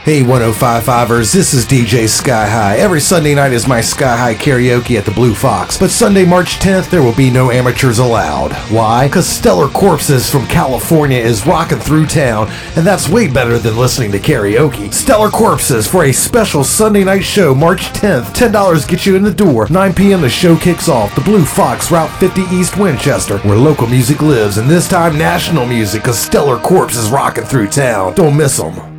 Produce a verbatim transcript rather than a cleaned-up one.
Hey one oh five fivers, this is D J Sky High. Every Sunday night is my Sky High karaoke at the Blue Fox, but Sunday, March tenth, there will be no amateurs allowed. Why? Because Stellar Corpses from California is rocking through town, and that's way better than listening to karaoke. Stellar Corpses for a special Sunday night show, March tenth. ten dollars gets you in the door. nine p.m. the show kicks off. The Blue Fox, Route fifty East Winchester, where local music lives, and this time national music, because Stellar Corpse is rocking through town. Don't miss them.